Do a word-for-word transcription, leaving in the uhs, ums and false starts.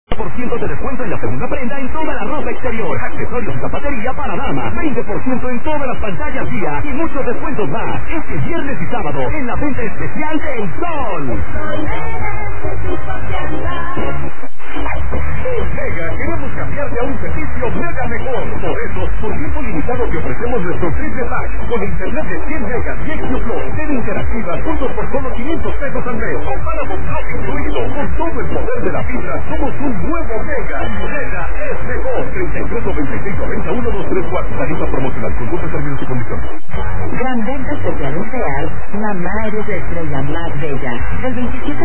por ciento de descuento en la segunda prenda en toda la ropa exterior, accesorios y zapatería para damas, veinte por ciento en todas las pantallas guía y muchos descuentos más. Este viernes y sábado en la venta especial del Sol. En Mega queremos cambiarte a un servicio mega mejor. Por eso, por tiempo limitado te ofrecemos nuestro triple pack con internet de cien megas y X Plus, tele interactiva, juntos por solo quinientos pesos al mes. O Paramount Plus incluido. Con todo el poder de la fibra, somos un nuevo Mega. Mega es mejor. treinta y tres noventa y seis noventa uno dos tres cuatro. Tarifa promocional. Consulta términos y condiciones. Gran venta especial en Real, la madre de estrella más bella. El veintisiete